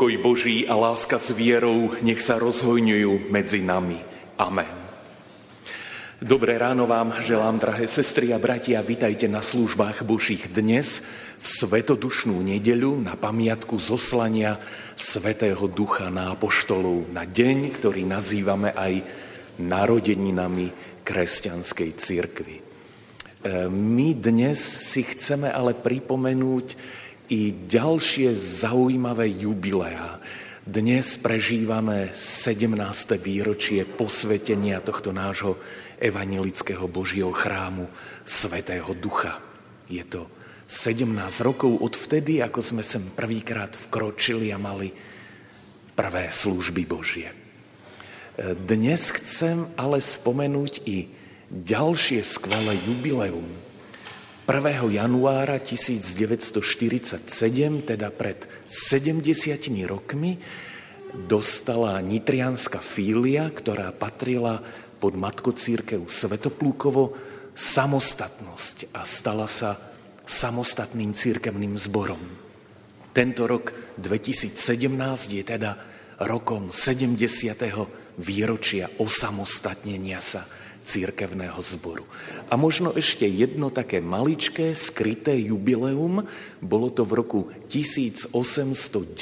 Pokoj Boží a láska s vierou nech sa rozhojňujú medzi nami. Amen. Dobré ráno vám želám, drahé sestry a bratia. Vitajte na službách Božích dnes v svetodušnú nedeľu na pamiatku zoslania Svätého Ducha na apoštolov, na deň, ktorý nazývame aj narodeninami kresťanskej cirkvi. My dnes si chceme ale pripomenúť i ďalšie zaujímavé jubileá. Dnes prežívame 17. výročie posvetenia tohto nášho evanjelického Božieho chrámu Svätého Ducha. Je to 17 rokov od vtedy, ako sme sem prvýkrát vkročili a mali prvé služby Božie. Dnes chcem ale spomenúť i ďalšie skvelé jubileum. 1. januára 1947, teda pred 70 rokmi, dostala nitrianska fília, ktorá patrila pod Matkocírkev Svetoplúkovo, samostatnosť a stala sa samostatným cirkevným zborom. Tento rok 2017 je teda rokom 70. výročia osamostatnenia sa cirkevného zboru. A možno ešte jedno také maličké, skryté jubileum, bolo to v roku 1892,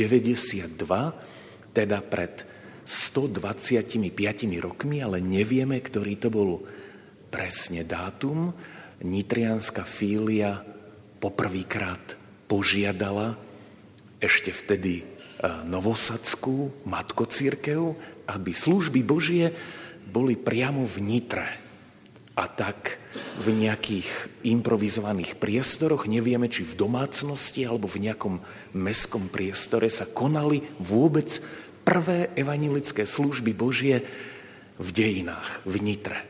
teda pred 125 rokmi, ale nevieme, ktorý to bol presne dátum. Nitrianska fília poprvýkrát požiadala ešte vtedy novosadskú Matkocírkev, aby služby Božie boli priamo v Nitre. A tak v nejakých improvizovaných priestoroch, nevieme, či v domácnosti alebo v nejakom mestskom priestore sa konali vôbec prvé evanjelické služby Božie v dejinách, v Nitre.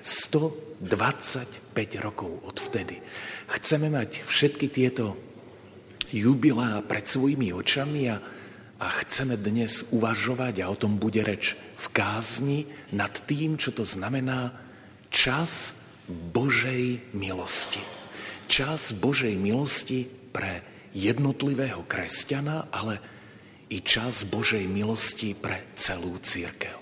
125 rokov od vtedy. Chceme mať všetky tieto jubileá pred svojimi očami a chceme dnes uvažovať, a o tom bude reč v kázni, nad tým, čo to znamená čas Božej milosti. Čas Božej milosti pre jednotlivého kresťana, ale i čas Božej milosti pre celú cirkev.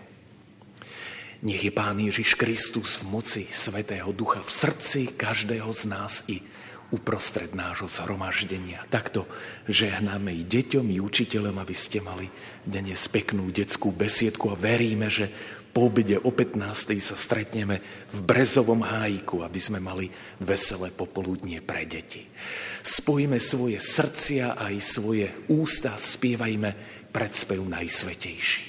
Nech je Pán Ježiš Kristus v moci Svätého Ducha v srdci každého z nás i uprostred nášho zhromaždenia. Takto žehnáme i deťom, i učiteľom, aby ste mali dnes peknú detskú besiedku a veríme, že po obede o 15. sa stretneme v Brezovom hájiku, aby sme mali veselé popoludnie pre deti. Spojíme svoje srdcia a aj svoje ústa, spievajme predspev Najsvätejší.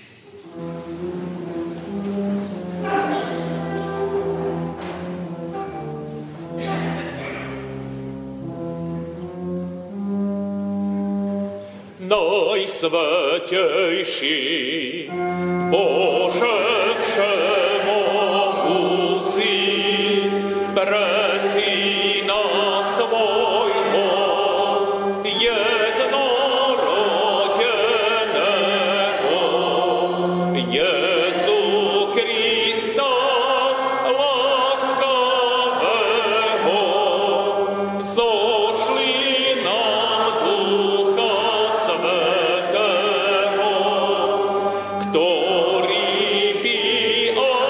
Najsvätejší Bože všemohúci, pre Syna svojho jednorodeného Jezu Krista láskavého, zošli nám Ducha Svätého, ktorý by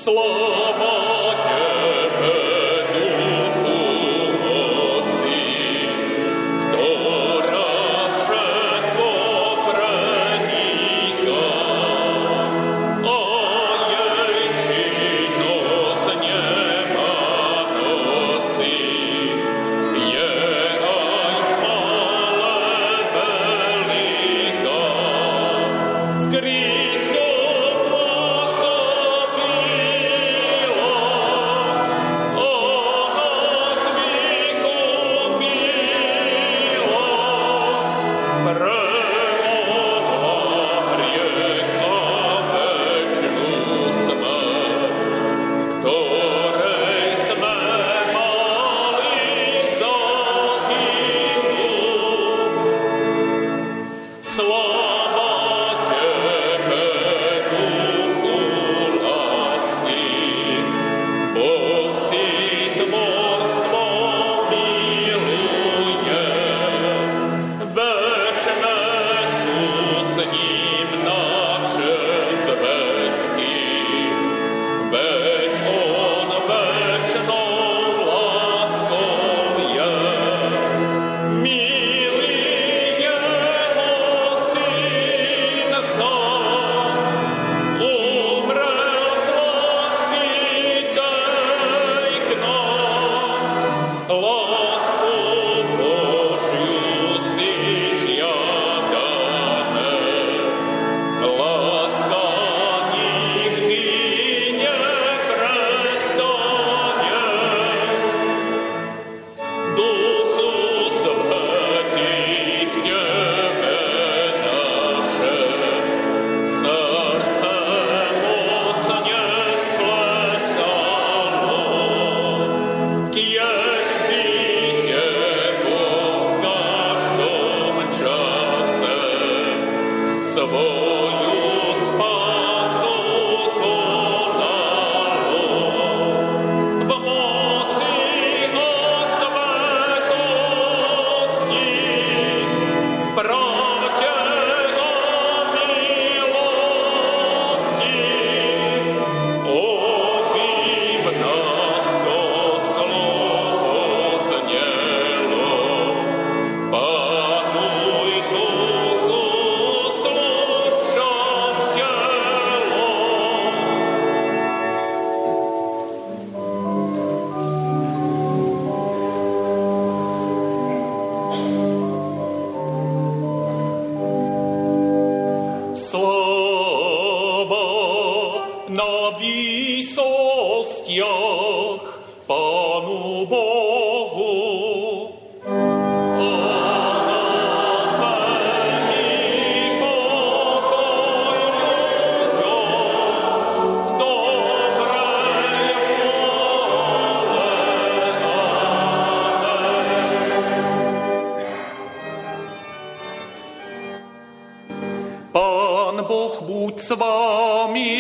s vámi.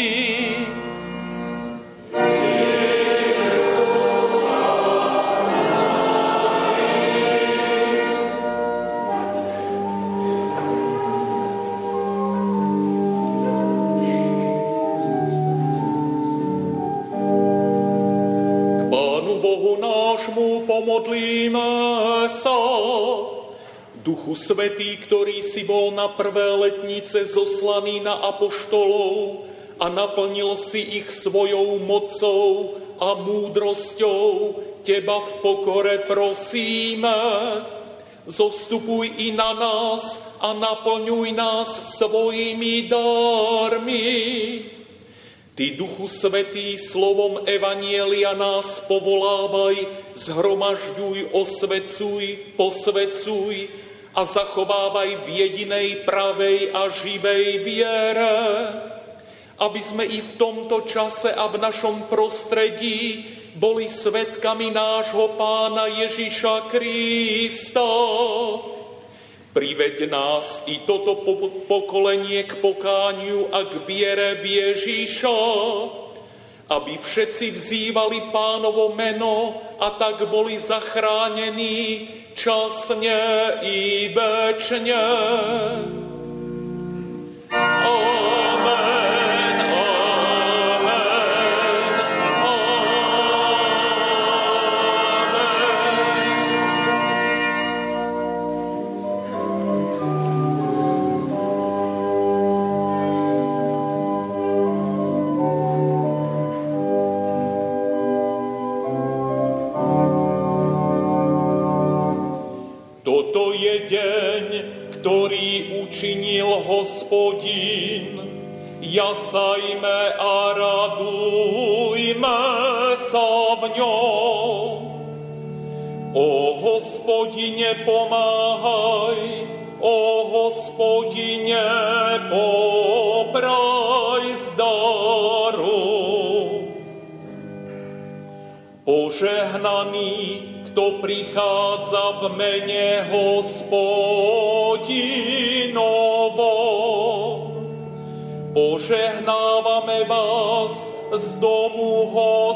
K Pánu Bohu nášmu pomodlíme sa. Duchu Svätý, ktorý si bol na prvé letnice zoslaný na apoštolov a naplnil si ich svojou mocou a múdrosťou, teba v pokore prosíme. Zostupuj i na nás a naplňuj nás svojimi dármi. Ty, Duchu Svätý, slovom evanjelia nás povolávaj, zhromažďuj, osvecuj, posvecuj, a zachovávaj v jedinej pravej a živej viere, aby sme i v tomto čase a v našom prostredí boli svedkami nášho Pána Ježiša Krista. Priveď nás i toto pokolenie k pokániu a k viere v Ježiša, aby všetci vzývali Pánovo meno a tak boli zachránení časne i večne. Amen, amen, Hospodin, jasajme a radujme sa v ňom. O Hospodine, pomáhaj, o Hospodine, popraj zdaru. Požehnaný, kto prichádza v mene Hospodinovom. Požehnávame vás z domu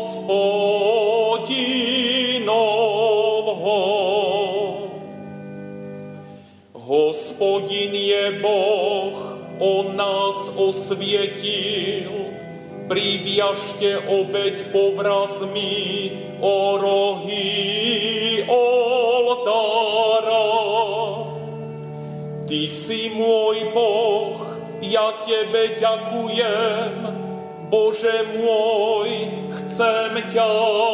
Hospodinovho. Hospodin je Boh, on nás osvietil. Priviažte obeť povrazmi o rohy oltára. Ty si môj Boh, ja tebe ďakujem, Bože môj, chcem ťa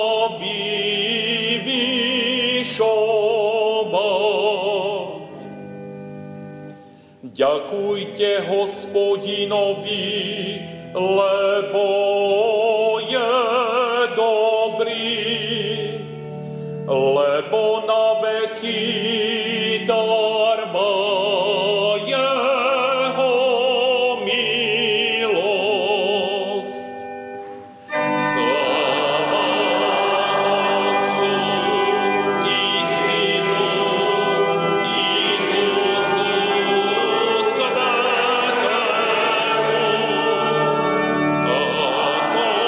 vyvyšovať. Ďakujte Hospodinovi, lebo je dobrý, lebo na veky trvá jeho milosť. Sláva Otcu i Synu i Duchu Svätému, ako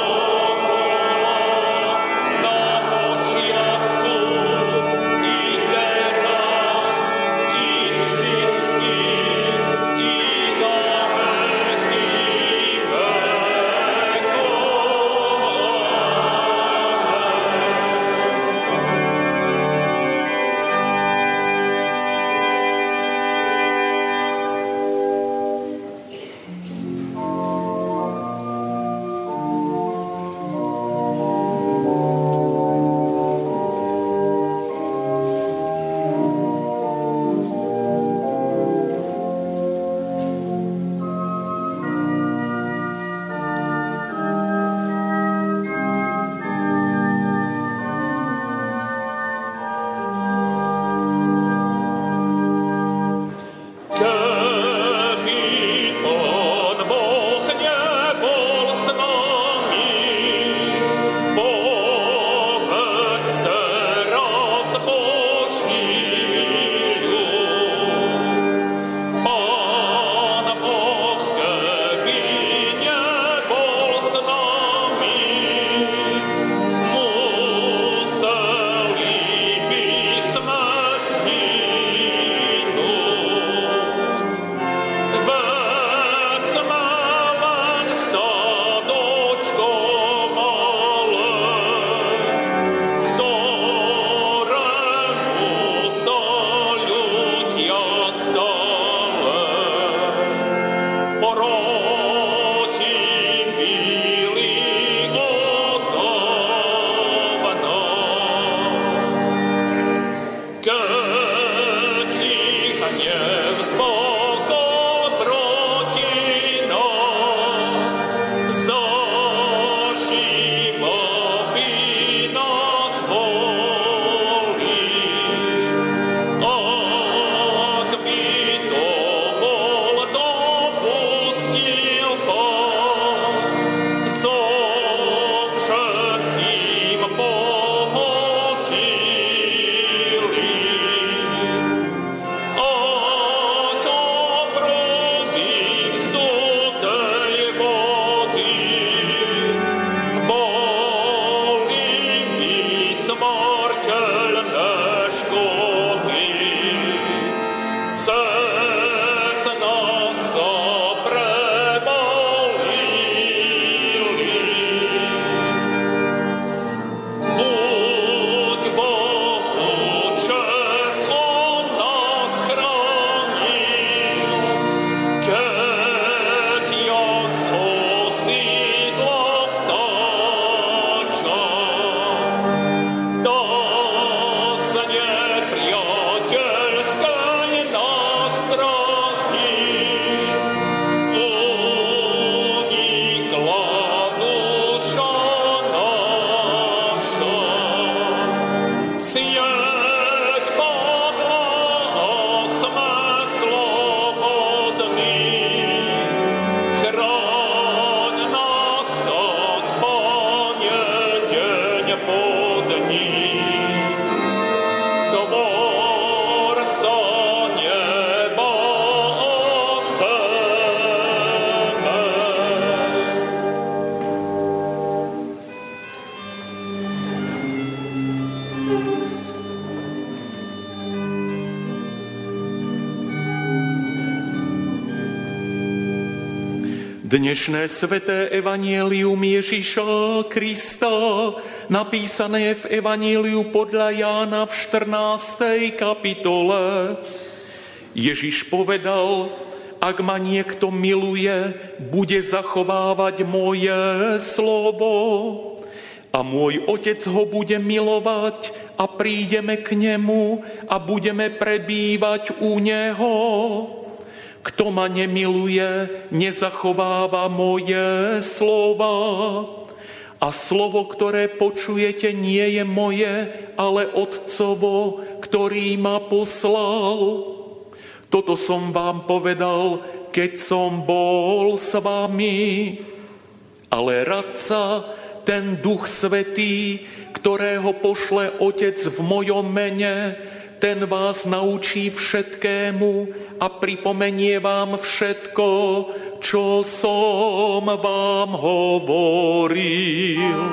Dnešné sväté evanjelium Ježiša Krista, napísané v evanjeliu podľa Jána v 14. kapitole. Ježiš povedal: ak ma niekto miluje, bude zachovávať moje slovo. A môj Otec ho bude milovať a prídeme k nemu a budeme prebývať u neho. Kto ma nemiluje, nezachováva moje slova. A slovo, ktoré počujete, nie je moje, ale Otcovo, ktorý ma poslal. Toto som vám povedal, keď som bol s vami. Ale radca, ten Duch Svätý, ktorého pošle Otec v mojom mene, ten vás naučí všetkému a pripomenie vám všetko, čo som vám hovoril.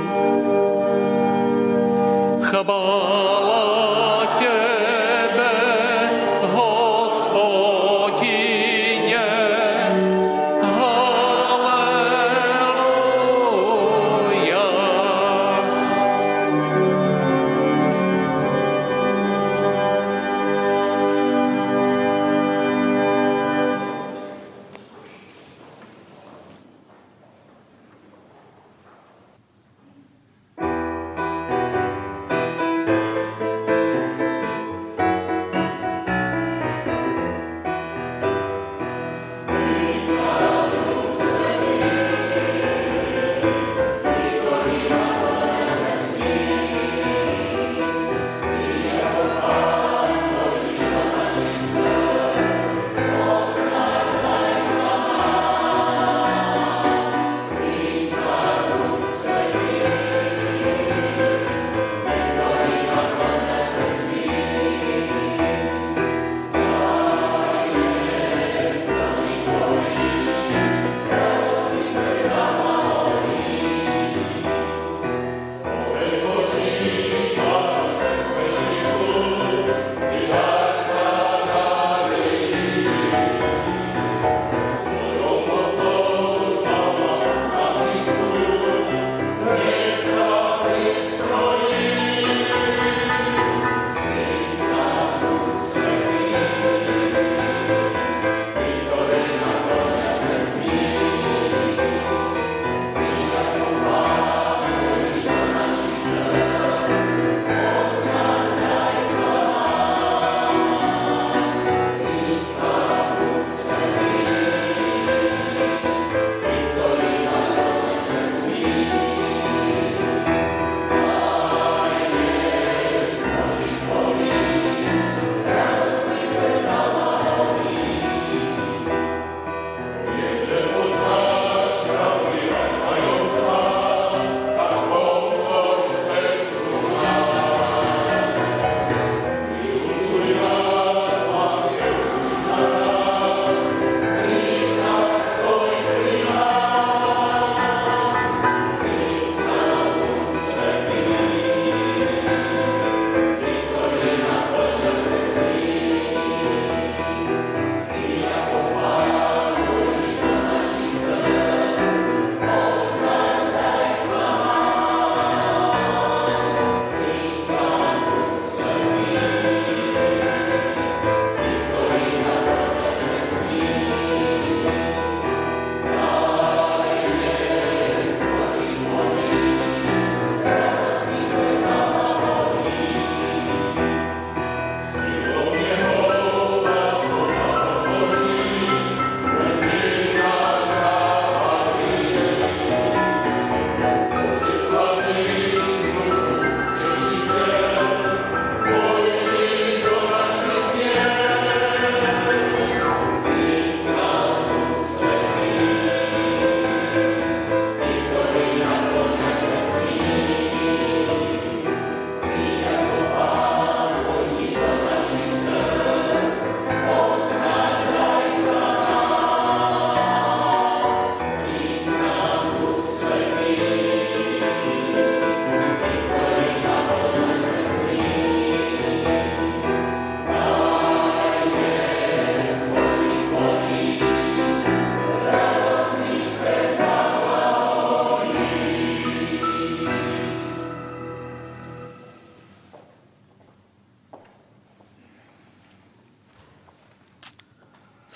Chvála Tebe, Hospodine, halleluja.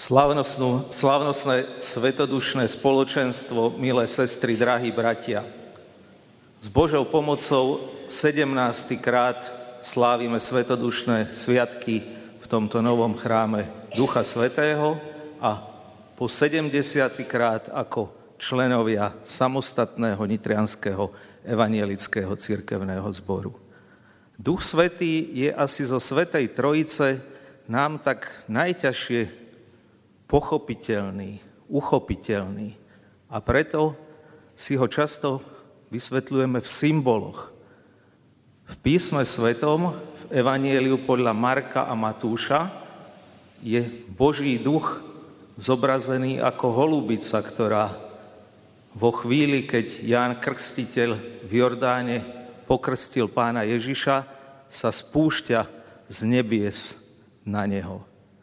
Slávnostné svetodušné spoločenstvo, milé sestry, drahí bratia. S Božou pomocou 17. krát slávime svetodušné sviatky v tomto novom chráme Ducha Svätého a po 70. krát ako členovia samostatného nitrianskeho evanielického cirkevného zboru. Duch Svätý je asi zo Svätej Trojice nám tak najťažšie pochopiteľný, uchopiteľný a preto si ho často vysvetľujeme v symboloch. V písme Svetom, v Evanieliu podľa Marka a Matúša je Boží duch zobrazený ako holubica, ktorá vo chvíli, keď Ján Krstiteľ v Jordáne pokrstil Pána Ježiša, sa spúšťa z nebies na neho.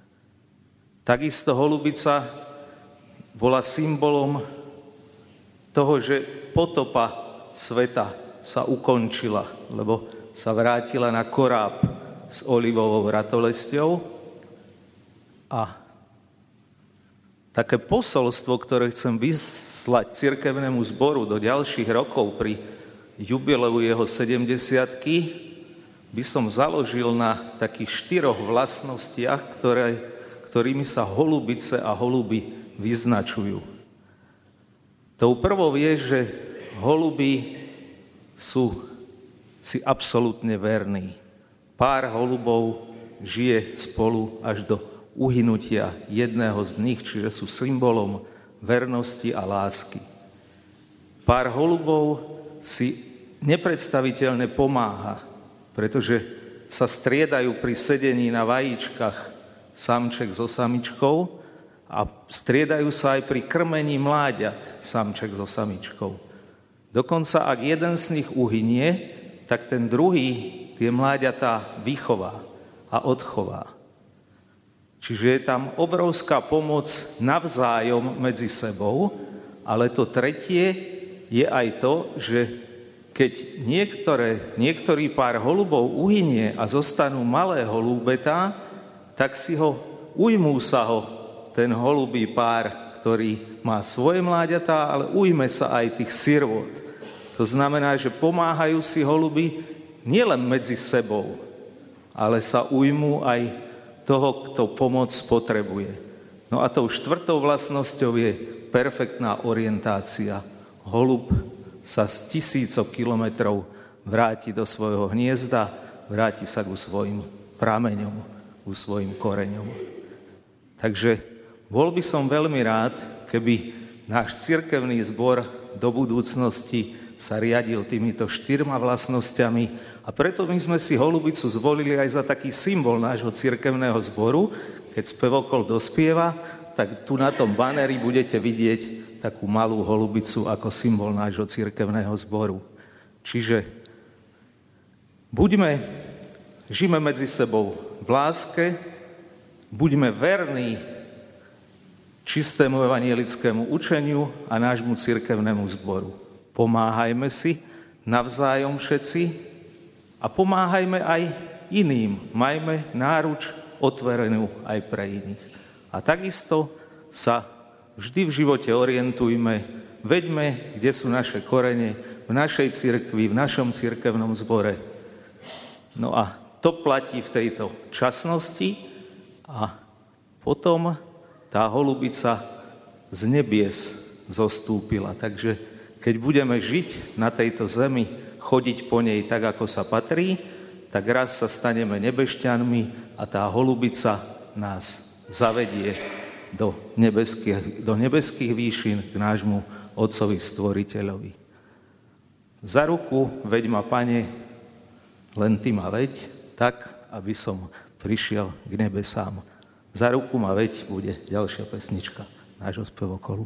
Takisto holubica bola symbolom toho, že potopa sveta sa ukončila, lebo sa vrátila na koráb s olivovou ratolesťou. A také posolstvo, ktoré chcem vyslať cirkevnému zboru do ďalších rokov pri jubileu jeho 70-ky, by som založil na takých 4 vlastnostiach, ktorými sa holubice a holuby vyznačujú. Tou prvou je, že holuby sú si absolútne verní. Pár holubov žije spolu až do uhynutia jedného z nich, čiže sú symbolom vernosti a lásky. Pár holubov si nepredstaviteľne pomáha, pretože sa striedajú pri sedení na vajíčkach samček so samičkou a striedajú sa aj pri krmení mláďat samček so samičkou. Dokonca, ak jeden z nich uhynie, tak ten druhý tie mláďatá vychová a odchová. Čiže je tam obrovská pomoc navzájom medzi sebou, ale to tretie je aj to, že keď niektorý pár holubov uhynie a zostanú malé holúbetá, tak ujmú sa ho ten holubý pár, ktorý má svoje mláďatá, ale ujme sa aj tých sirvot. To znamená, že pomáhajú si holuby nielen medzi sebou, ale sa ujmú aj toho, kto pomoc potrebuje. No a tou 4. vlastnosťou je perfektná orientácia. Holub sa z 1000 kilometrov vráti do svojho hniezda, vráti sa ku svojim prameňom, ku svojim koreňom. Takže bol by som veľmi rád, keby náš cirkevný zbor do budúcnosti sa riadil týmito 4 vlastnosťami a preto my sme si holubicu zvolili aj za taký symbol nášho cirkevného zboru. Keď spevokol dospieva, tak tu na tom baneri budete vidieť takú malú holubicu ako symbol nášho cirkevného zboru. Čiže žijme medzi sebou v láske, buďme verní čistému evanjelickému učeniu a nášmu cirkevnému zboru. Pomáhajme si navzájom všetci a pomáhajme aj iným. Majme náruč otvorenú aj pre iných. A takisto sa vždy v živote orientujme, veďme, kde sú naše korene, v našej cirkvi, v našom cirkevnom zbore. No a to platí v tejto časnosti a potom tá holubica z nebies zostúpila. Takže keď budeme žiť na tejto zemi, chodiť po nej tak, ako sa patrí, tak raz sa staneme nebešťanmi a tá holubica nás zavedie do nebeských výšin k nášmu Otcovi Stvoriteľovi. Za ruku veď ma, Pane, len Ty ma veď, tak, aby som prišiel k nebesám. Za ruku ma veď bude ďalšia pesnička nášho spevokolu.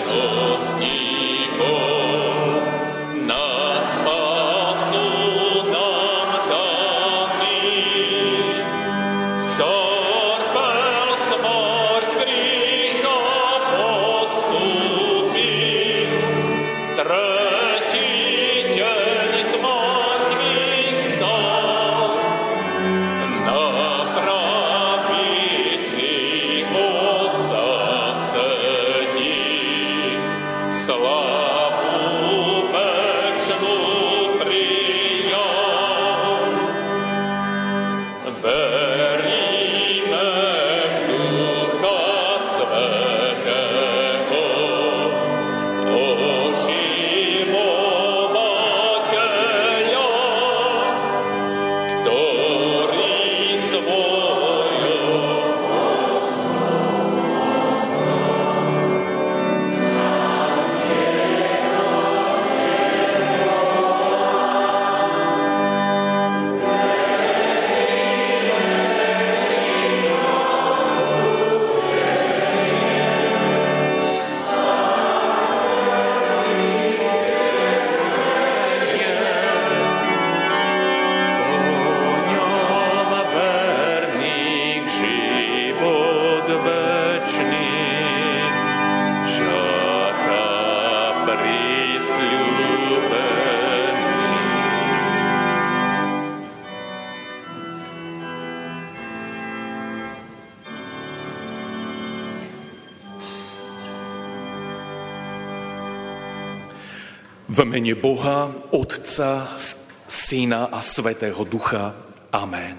V mene Boha, Otca, Syna a Svätého Ducha. Amen.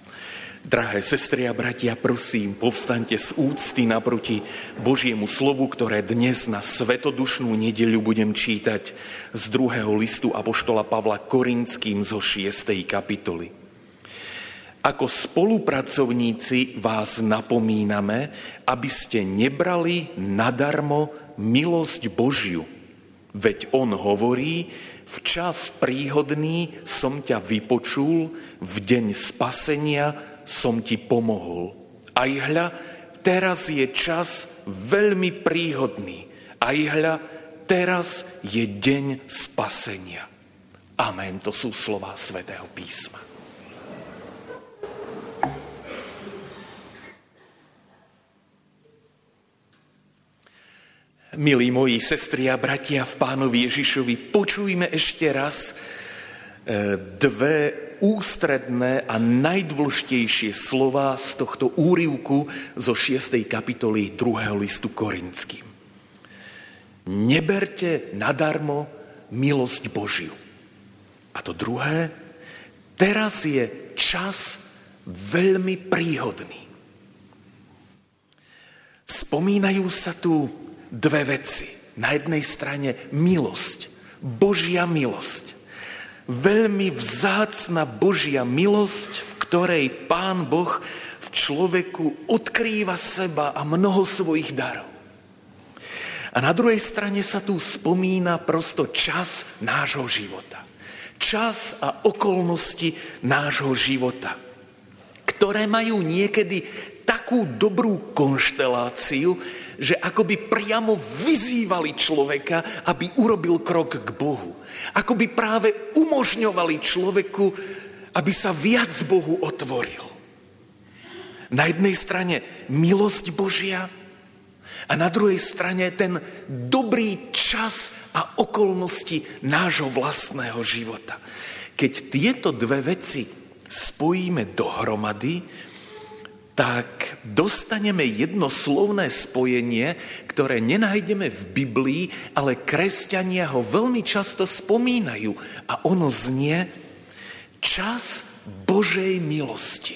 Drahé sestry a bratia, prosím, povstaňte z úcty naproti Božiemu slovu, ktoré dnes na svetodušnú nedeľu budem čítať z 2. listu apoštola Pavla Korinským zo 6. kapitoly. Ako spolupracovníci vás napomíname, aby ste nebrali nadarmo milosť Božiu. Veď on hovorí, v čas príhodný som ťa vypočul, v deň spasenia som ti pomohol. Aj hľa, teraz je čas veľmi príhodný. Aj hľa, teraz je deň spasenia. Amen, to sú slová Svätého písma. Milí moji sestry a bratia v Pánovi Ježišovi, počujme ešte raz dve ústredné a najdôležitejšie slová z tohto úryvku zo 6. kapitoly 2. listu Korinským. Neberte nadarmo milosť Božiu. A to druhé, teraz je čas veľmi príhodný. Spomínajú sa tu dve veci. Na jednej strane milosť, Božia milosť. Veľmi vzácna Božia milosť, v ktorej Pán Boh v človeku odkrýva seba a mnoho svojich darov. A na druhej strane sa tu spomína prosto čas nášho života. Čas a okolnosti nášho života, ktoré majú niekedy takú dobrú konšteláciu, že akoby priamo vyzývali človeka, aby urobil krok k Bohu. Akoby práve umožňovali človeku, aby sa viac Bohu otvoril. Na jednej strane milosť Božia a na druhej strane ten dobrý čas a okolnosti nášho vlastného života. Keď tieto dve veci spojíme dohromady, tak dostaneme jednoslovné spojenie, ktoré nenájdeme v Biblii, ale kresťania ho veľmi často spomínajú. A ono znie čas Božej milosti.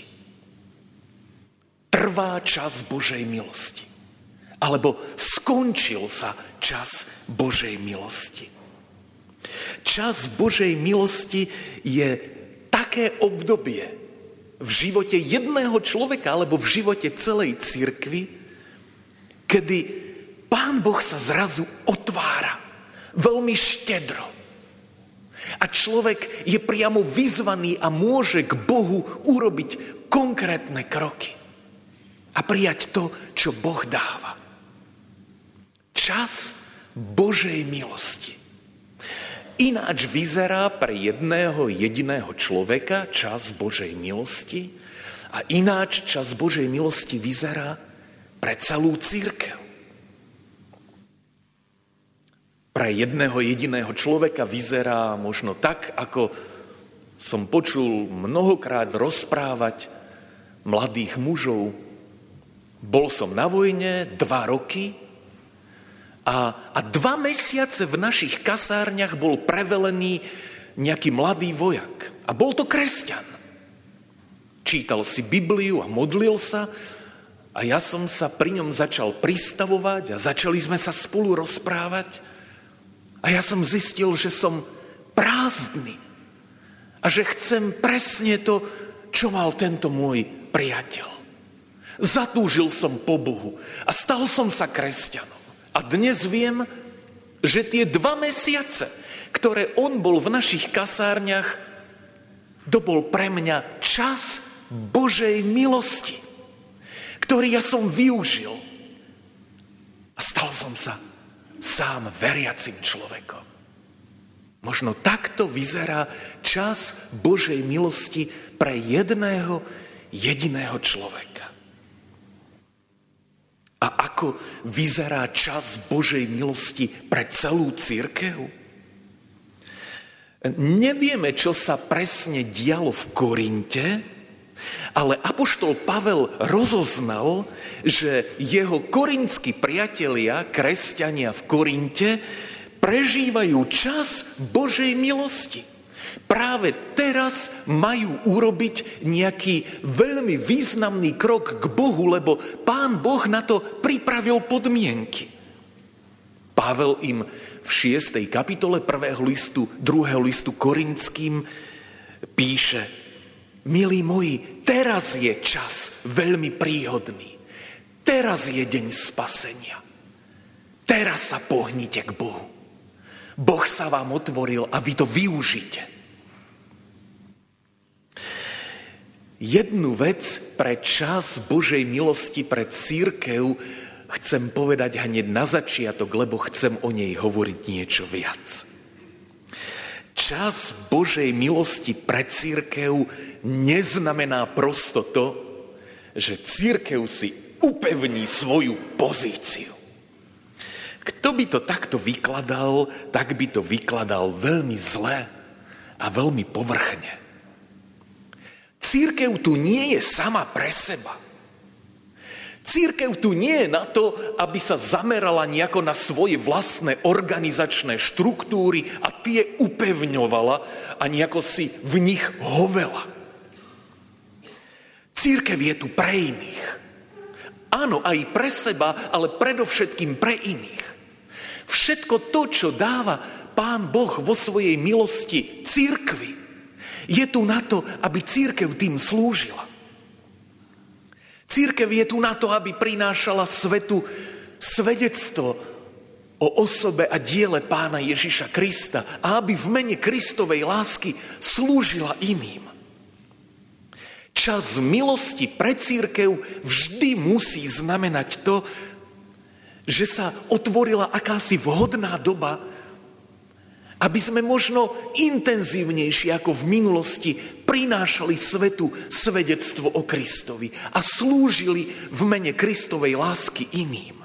Trvá čas Božej milosti. Alebo skončil sa čas Božej milosti. Čas Božej milosti je také obdobie v živote jedného človeka alebo v živote celej cirkvi, kedy Pán Boh sa zrazu otvára veľmi štedro. A človek je priamo vyzvaný a môže k Bohu urobiť konkrétne kroky a prijať to, čo Boh dáva. Čas Božej milosti. Ináč vyzerá pre jedného jediného človeka čas Božej milosti a ináč čas Božej milosti vyzerá pre celú cirkev. Pre jedného jediného človeka vyzerá možno tak, ako som počul mnohokrát rozprávať mladých mužov. Bol som na vojne 2 roky a 2 mesiace v našich kasárniach bol prevelený nejaký mladý vojak. A bol to kresťan. Čítal si Bibliu a modlil sa a ja som sa pri ňom začal pristavovať a začali sme sa spolu rozprávať. A ja som zistil, že som prázdny a že chcem presne to, čo mal tento môj priateľ. Zatúžil som po Bohu a stal som sa kresťanom. A dnes viem, že tie 2 mesiace, ktoré on bol v našich kasárniach, to bol pre mňa čas Božej milosti, ktorý ja som využil. A stal som sa sám veriacim človekom. Možno takto vyzerá čas Božej milosti pre jedného jediného človeka. A ako vyzerá čas Božej milosti pre celú cirkev? Nevieme, čo sa presne dialo v Korinte, ale apoštol Pavel rozoznal, že jeho korintskí priatelia, kresťania v Korinte, prežívajú čas Božej milosti. Práve teraz majú urobiť nejaký veľmi významný krok k Bohu, lebo Pán Boh na to pripravil podmienky. Pavel im v 6. kapitole 1. listu, 2. listu Korinským píše: Milí moji, teraz je čas veľmi príhodný. Teraz je deň spasenia. Teraz sa pohnite k Bohu. Boh sa vám otvoril a vy to využite. Jednu vec pre čas Božej milosti pre cirkev chcem povedať hneď na začiatok, lebo chcem o nej hovoriť niečo viac. Čas Božej milosti pre cirkev neznamená prosto to, že cirkev si upevní svoju pozíciu. Kto by to takto vykladal, tak by to vykladal veľmi zle a veľmi povrchne. Cirkev tu nie je sama pre seba. Cirkev tu nie je na to, aby sa zamerala nejako na svoje vlastné organizačné štruktúry a tie upevňovala a nejako si v nich hovela. Cirkev je tu pre iných. Áno, aj pre seba, ale predovšetkým pre iných. Všetko to, čo dáva Pán Boh vo svojej milosti cirkvi, je tu na to, aby cirkev tým slúžila. Cirkev je tu na to, aby prinášala svetu svedectvo o osobe a diele Pána Ježiša Krista a aby v mene Kristovej lásky slúžila iným. Čas milosti pre cirkev vždy musí znamenať to, že sa otvorila akási vhodná doba, aby sme možno intenzívnejšie ako v minulosti prinášali svetu svedectvo o Kristovi a slúžili v mene Kristovej lásky iným.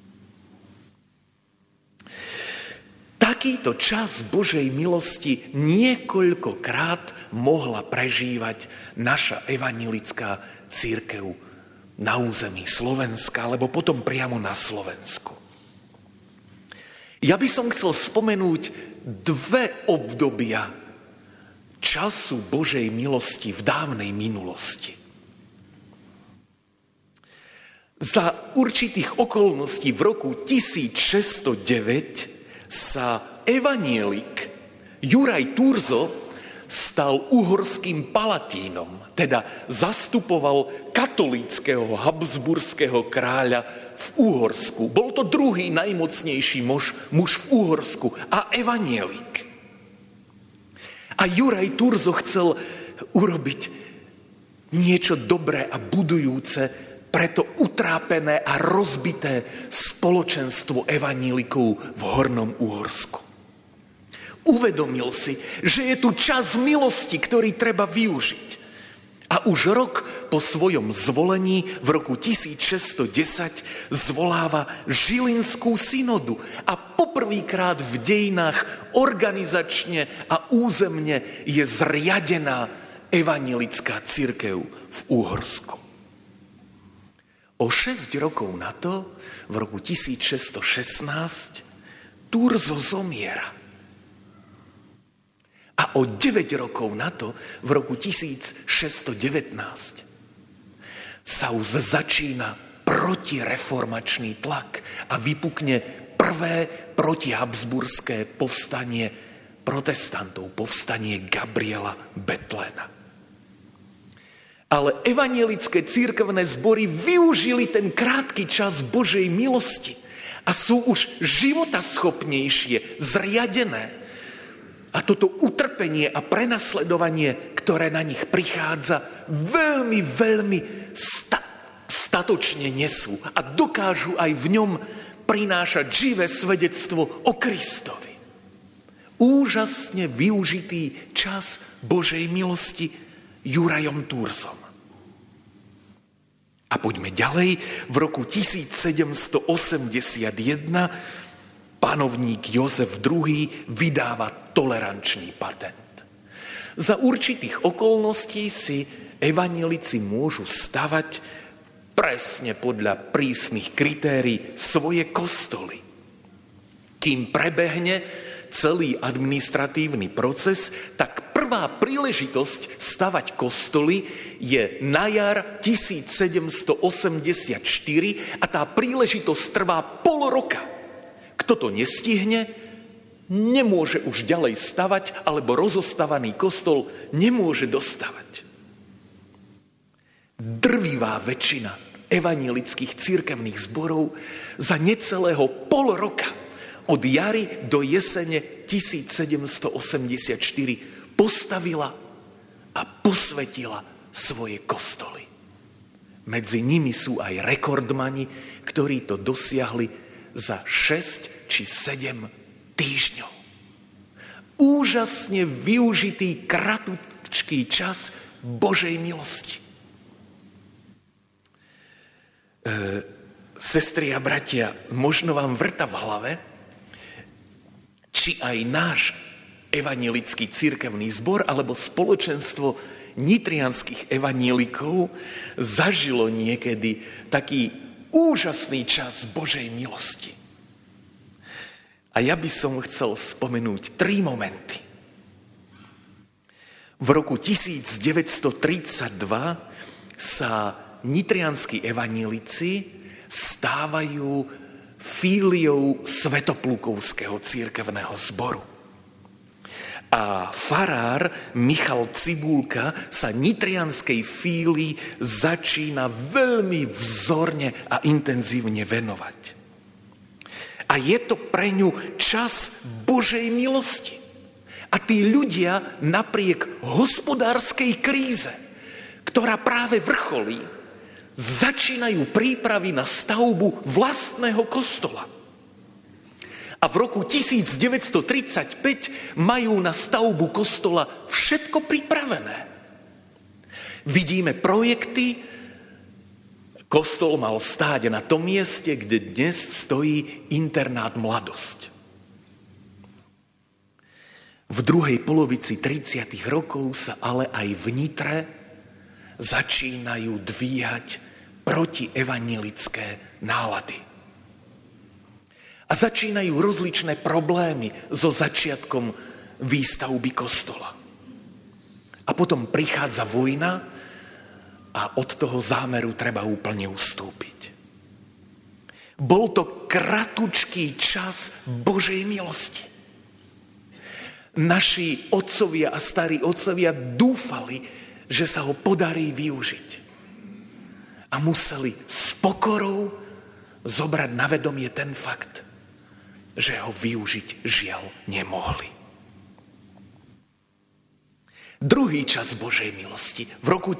Takýto čas Božej milosti niekoľkokrát mohla prežívať naša evanjelická cirkev na území Slovenska, alebo potom priamo na Slovensku. Ja by som chcel spomenúť 2 obdobia času Božej milosti v dávnej minulosti. Za určitých okolností v roku 1609 sa evanjelik Juraj Turzo stal uhorským palatínom, teda zastupoval katolíckeho habsburského kráľa v Uhorsku. Bol to druhý najmocnejší muž v Uhorsku a evanjelik. A Juraj Turzo chcel urobiť niečo dobré a budujúce preto utrápené a rozbité spoločenstvo evanílikov v Hornom Úhorsku. Uvedomil si, že je tu čas milosti, ktorý treba využiť. A už rok po svojom zvolení v roku 1610 zvoláva Žilinskú synodu a poprvýkrát v dejinách organizačne a územne je zriadená evanjelická cirkev v Úhorsku. O 6 rokov na to, v roku 1616, Turzo zomiera. A o 9 rokov na to, v roku 1619, sa už začína protireformačný tlak a vypukne prvé protihabsburské povstanie protestantov, povstanie Gabriela Bethlena. Ale evanjelické cirkevné zbory využili ten krátky čas Božej milosti a sú už životaschopnejšie, zriadené. A toto utrpenie a prenasledovanie, ktoré na nich prichádza, veľmi, veľmi statočne nesú a dokážu aj v ňom prinášať živé svedectvo o Kristovi. Úžasne využitý čas Božej milosti Jurajom Turzom. A poďme ďalej. V roku 1781 panovník Jozef II vydáva tolerančný patent. Za určitých okolností si evanjelici môžu stavať presne podľa prísnych kritérií svoje kostoly. Kým prebehne celý administratívny proces, tak prvá príležitosť stavať kostoly je na jar 1784 a tá príležitosť trvá pol roka. Kto to nestihne, nemôže už ďalej stavať, alebo rozostavaný kostol nemôže dostavať. Drvivá väčšina evanjelických cirkevných zborov za necelého pol roka od jary do jesene 1784 postavila a posvetila svoje kostoly. Medzi nimi sú aj rekordmani, ktorí to dosiahli za 6 či 7 týždňov. Úžasne využitý kratučký čas Božej milosti. Sestry a bratia, možno vám vrta v hlave, či aj náš evanjelický cirkevný zbor alebo spoločenstvo nitrianskych evanjelikov zažilo niekedy taký úžasný čas Božej milosti. A ja by som chcel spomenúť 3 momenty. V roku 1932 sa nitrianskí evanjelici stávajú fíliou Svätoplukovského cirkevného zboru. A farár Michal Cibulka sa nitrianskej fílii začína veľmi vzorne a intenzívne venovať. A je to pre ňu čas Božej milosti. A tí ľudia napriek hospodárskej kríze, ktorá práve vrcholí, začínajú prípravy na stavbu vlastného kostola. A v roku 1935 majú na stavbu kostola všetko pripravené. Vidíme projekty. Kostol mal stáť na tom mieste, kde dnes stojí internát Mladosť. V druhej polovici 30. rokov sa ale aj v Nitre začínajú dvíhať protievanjelické nálady. A začínajú rozličné problémy so začiatkom výstavby kostola. A potom prichádza vojna a od toho zámeru treba úplne ustúpiť. Bol to kratučký čas Božej milosti. Naši otcovia a starí otcovia dúfali, že sa ho podarí využiť. A museli s pokorou zobrať na vedomie ten fakt, že ho využiť žiaľ nemohli. Druhý čas Božej milosti. V roku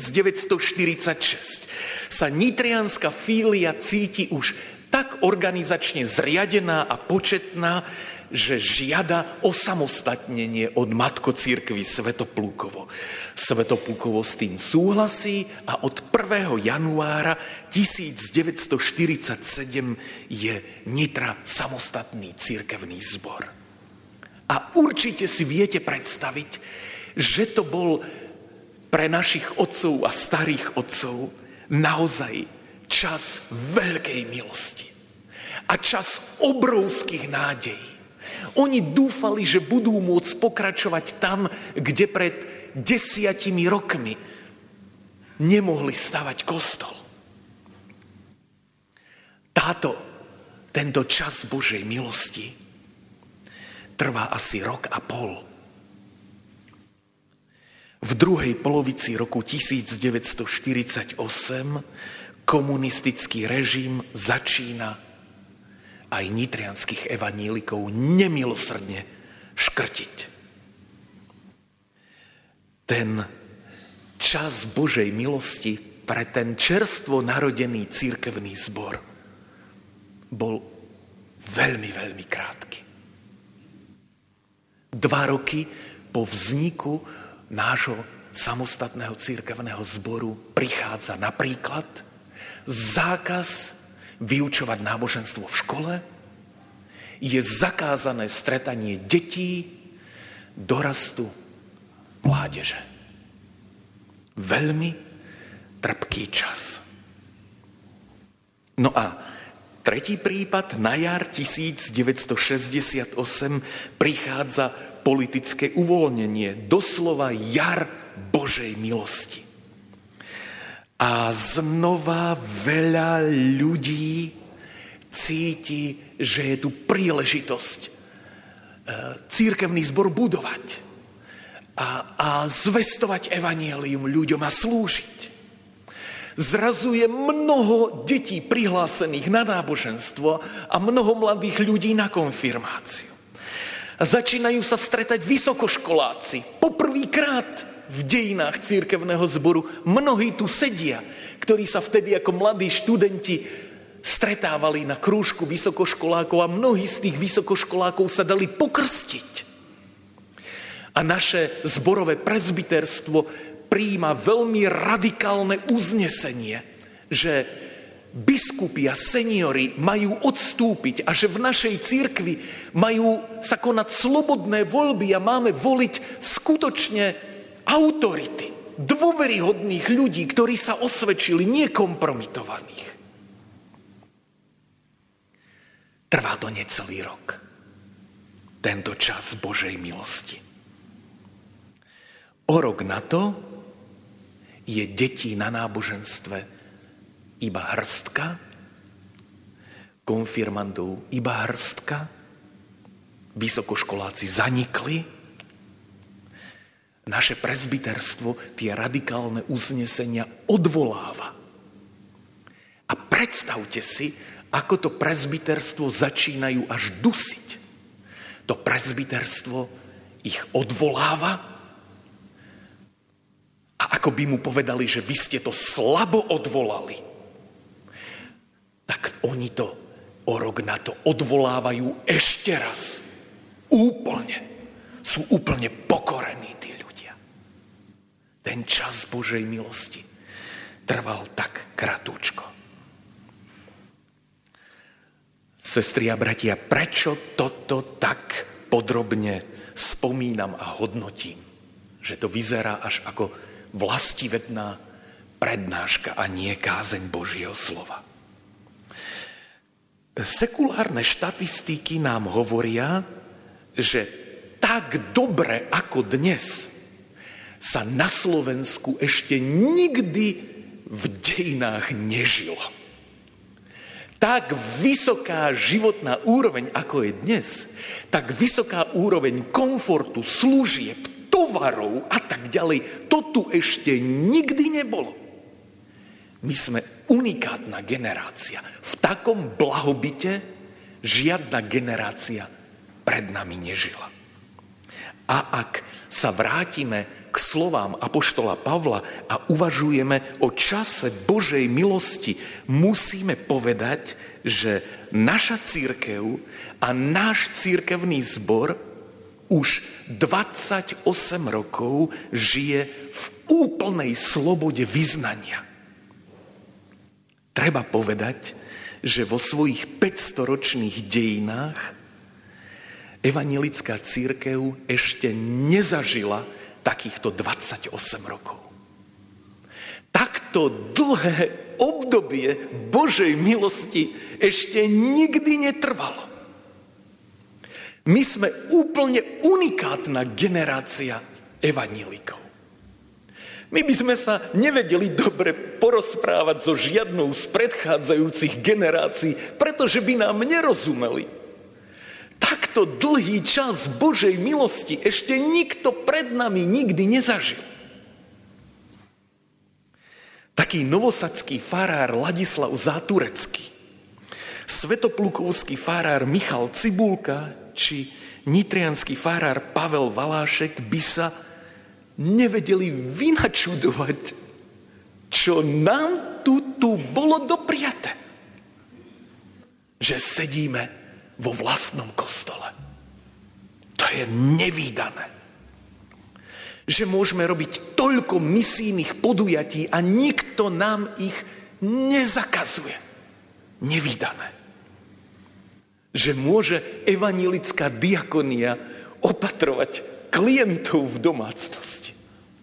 1946 sa nitrianska fília cíti už tak organizačne zriadená a početná, že žiada osamostatnenie od matkocirkvi Svätoplúkovo. Svätoplúkovo s tým súhlasí a od 1. januára 1947 je Nitra samostatný cirkevný zbor. A určite si viete predstaviť, že to bol pre našich otcov a starých otcov naozaj čas veľkej milosti a čas obrovských nádejí. Oni dúfali, že budú môcť pokračovať tam, kde pred 10 rokmi nemohli stavať kostol. Tento čas Božej milosti trvá asi rok a pol. V druhej polovici roku 1948 komunistický režim začína aj nitrianskych evanílikov nemilosrdne škrtiť. Ten čas Božej milosti pre ten čerstvo narodený cirkevný zbor bol veľmi, veľmi krátky. 2 roky po vzniku nášho samostatného cirkevného zboru prichádza napríklad zákaz vyučovať náboženstvo v škole, je zakázané stretanie detí, dorastu, mládeže. Veľmi trpký čas. No a tretí prípad, na jar 1968 prichádza politické uvoľnenie, doslova jar Božej milosti. A znova veľa ľudí cíti, že je tu príležitosť cirkevný zbor budovať a zvestovať evanjelium ľuďom a slúžiť. Zrazu je mnoho detí prihlásených na náboženstvo a mnoho mladých ľudí na konfirmáciu. A začínajú sa stretať vysokoškoláci. Poprvýkrát v dejinách cirkevného zboru mnohí tu sedia, ktorí sa vtedy ako mladí študenti stretávali na krúžku vysokoškolákov a mnohí z tých vysokoškolákov sa dali pokrstiť. A naše zborové presbyterstvo prijíma veľmi radikálne uznesenie, že biskupi a seniori majú odstúpiť a že v našej cirkvi majú sa konať slobodné voľby a máme voliť skutočne autority, dôveryhodných ľudí, ktorí sa osvedčili, nekompromitovaných. Trvá to necelý rok, tento čas Božej milosti. O rok na to je detí na náboženstve iba hrstka, konfirmandov iba hrstka, vysokoškoláci zanikli. Naše presbyterstvo tie radikálne uznesenia odvoláva. A predstavte si, ako to presbyterstvo začínajú až dusiť. To presbyterstvo ich odvoláva a ako by mu povedali, že vy ste to slabo odvolali, tak oni to o rok na to odvolávajú ešte raz. Úplne. Sú úplne pokorení tí ľudia. Ten čas Božej milosti trval tak kratúčko. Sestri a bratia, prečo toto tak podrobne spomínam a hodnotím? Že to vyzerá až ako vlastivedná prednáška a nie kázeň Božieho slova. Sekulárne štatistiky nám hovoria, že tak dobre ako dnes sa na Slovensku ešte nikdy v dejinách nežilo. Tak vysoká životná úroveň, ako je dnes, tak vysoká úroveň komfortu, služieb, tovarov a tak ďalej, to tu ešte nikdy nebolo. My sme unikátna generácia. V takom blahobite žiadna generácia pred nami nežila. A ak sa vrátime k slovám apoštola Pavla a uvažujeme o čase Božej milosti, musíme povedať, že naša cirkev a náš cirkevný zbor už 28 rokov žije v úplnej slobode vyznania. Treba povedať, že vo svojich 500-ročných dejinách evanjelická cirkev ešte nezažila takýchto 28 rokov. Takto dlhé obdobie Božej milosti ešte nikdy netrvalo. My sme úplne unikátna generácia evanjelikov. My by sme sa nevedeli dobre porozprávať so žiadnou z predchádzajúcich generácií, pretože by nám nerozumeli. Takto dlhý čas Božej milosti ešte nikto pred nami nikdy nezažil. Taký novosadský farár Ladislav Záturecký, svetoplukovský farár Michal Cibulka či nitriansky farár Pavel Valášek by sa nevedeli vynačudovať, čo nám tu bolo dopriate. Že sedíme vo vlastnom kostole. To je nevídané. Že môžeme robiť toľko misijných podujatí a nikto nám ich nezakazuje. Nevídané. Že môže evanjelická diakonia opatrovať klientov v domácnosti.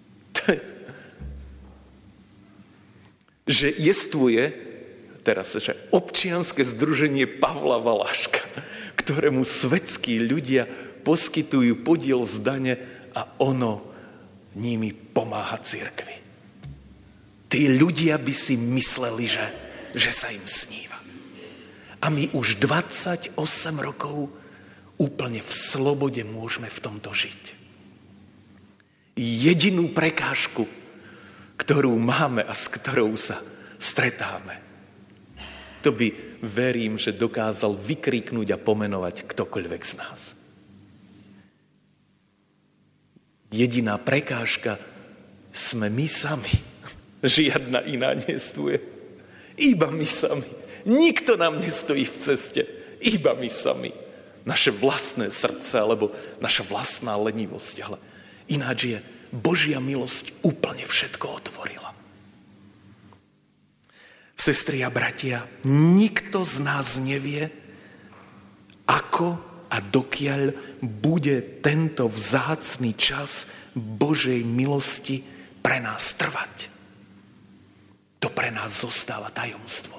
Že jestvuje teraz, že občianske združenie Pavla Valáška, ktorému svetskí ľudia poskytujú podiel z dane a ono nimi pomáha cirkvi. Tí ľudia by si mysleli, že sa im sníva. A my už 28 rokov úplne v slobode môžeme v tomto žiť. Jedinú prekážku, ktorú máme a s ktorou sa stretáme, to by, verím, že dokázal vykriknúť a pomenovať ktokoľvek z nás. Jediná prekážka sme my sami. Žiadna iná nejestvuje. Iba my sami. Nikto nám nestojí v ceste. Iba my sami. Naše vlastné srdce alebo naša vlastná lenivosť. Ale ináč je Božia milosť úplne všetko otvorila. Sestry a bratia, nikto z nás nevie, ako a dokiaľ bude tento vzácny čas Božej milosti pre nás trvať. To pre nás zostáva tajomstvom.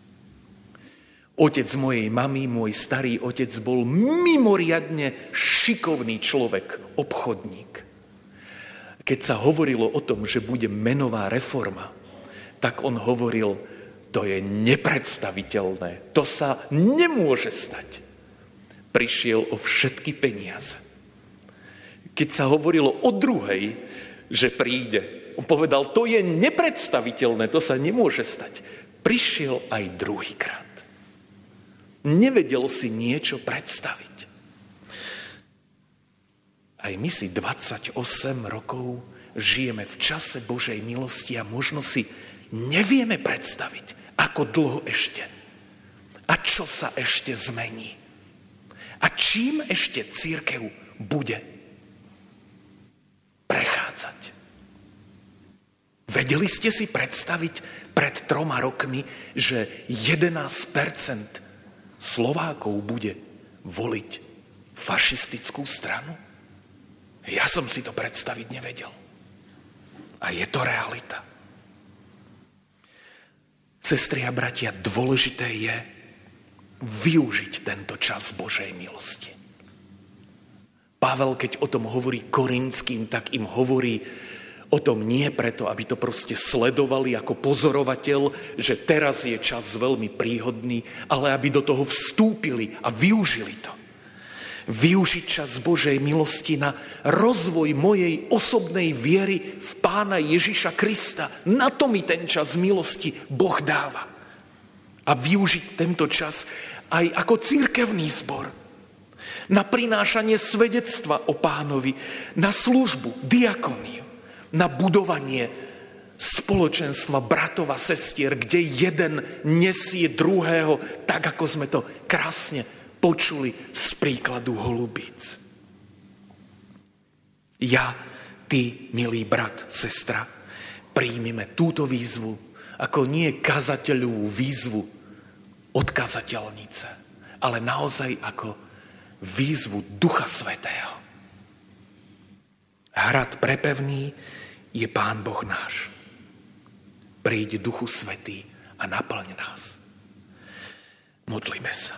Otec mojej mamy, môj starý otec, bol mimoriadne šikovný človek, obchodník. Keď sa hovorilo o tom, že bude menová reforma, tak on hovoril, to je nepredstaviteľné, to sa nemôže stať. Prišiel o všetky peniaze. Keď sa hovorilo o druhej, že príde, on povedal, to je nepredstaviteľné, to sa nemôže stať. Prišiel aj druhýkrát. Nevedel si niečo predstaviť. Aj my si 28 rokov žijeme v čase Božej milosti a možno si nevieme predstaviť, ako dlho ešte a čo sa ešte zmení. A čím ešte cirkev bude prechádzať. Vedeli ste si predstaviť pred 3 rokmi, že 11% Slovákov bude voliť fašistickú stranu? Ja som si to predstaviť nevedel. A je to realita. Sestry a bratia, dôležité je využiť tento čas Božej milosti. Pavel, keď o tom hovorí Korinským, tak im hovorí o tom nie preto, aby to proste sledovali ako pozorovateľ, že teraz je čas veľmi príhodný, ale aby do toho vstúpili a využili to. Využiť čas Božej milosti na rozvoj mojej osobnej viery v Pána Ježiša Krista. Na to mi ten čas milosti Boh dáva. A využiť tento čas aj ako cirkevný zbor. na prinášanie svedectva o Pánovi, na službu, diakoniu, na budovanie spoločenstva bratov a sestier, kde jeden nesie druhého, tak ako sme to krásne počuli z príkladu holubíc. Ja, ty, milý brat, sestra, príjmime túto výzvu ako nie kazateľovú výzvu od kazateľnice, ale naozaj ako výzvu Ducha Svätého. Hrad prepevný je Pán Boh náš. Príď, Duchu Svätý, a naplň nás. Modlíme sa.